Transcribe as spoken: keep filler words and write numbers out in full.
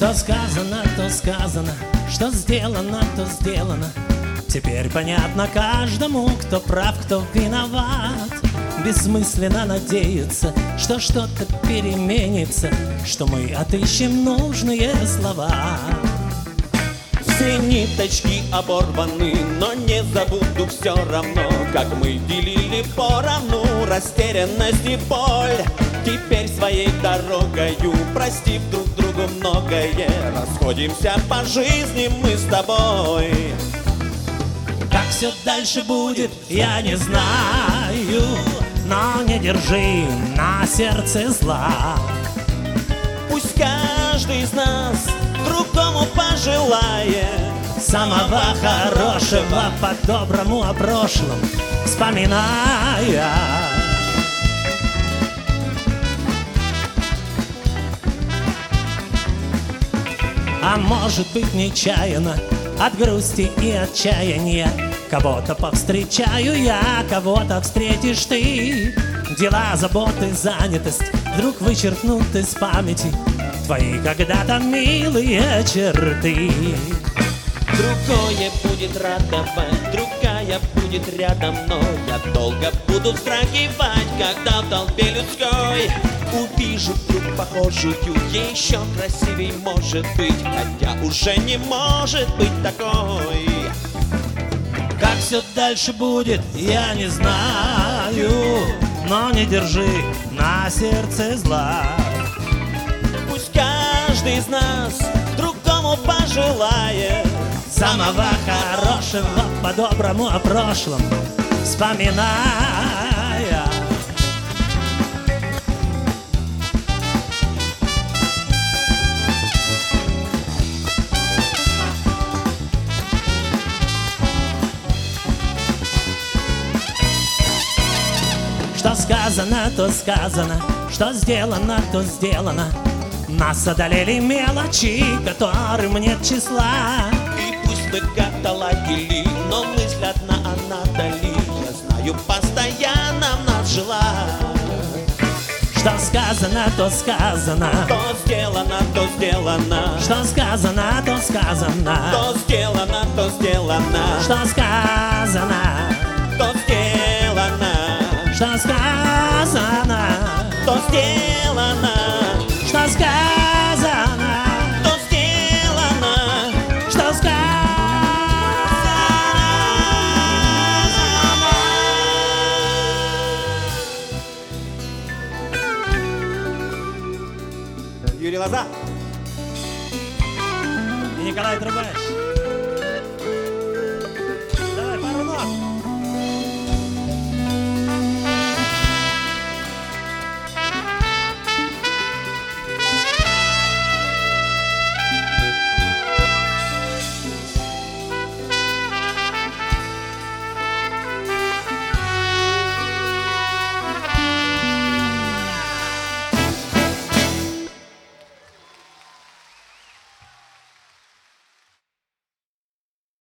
Что сказано, то сказано, что сделано, то сделано. Теперь понятно каждому, кто прав, кто виноват. Бессмысленно надеяться, что что-то переменится, что мы отыщем нужные слова. Все ниточки оборваны, но не забуду все равно, как мы делили поровну растерянность и боль. Теперь своей дорогою, простив друг другу многое, расходимся по жизни мы с тобой. Как все дальше будет, я не знаю, но не держи на сердце зла. Пусть каждый из нас другому пожелает самого хорошего, по-доброму о прошлом вспоминая. А может быть, нечаянно, от грусти и отчаяния, кого-то повстречаю я, кого-то встретишь ты. Дела, заботы, занятость вдруг вычеркнут из памяти твои когда-то милые черты. Другое будет радовать, другая будет рядом, но я долго буду вздрагивать, когда в толпе людской увижу вдруг похожую, еще красивей может быть, хотя уже не может быть такой. Как все дальше будет, я не знаю, но не держи на сердце зла. Пусть каждый из нас другому пожелает самого хорошего, по-доброму о прошлом вспоминая. Что сказано, то сказано, что сделано, то сделано. Нас одолели мелочи, которым нет числа. И пусть мы как-то ладили, но мысль одна она дали. Я знаю, постоянно в нас жила. Что сказано, то сказано, то сделано, то сделано. Что сказано, то сказано, то сделано, то сделано. Что сказано, то сделано. Что сказано, то сделано. Что сказано, то сделано. Что сказано. Юрий Лоза и Николай Трубач.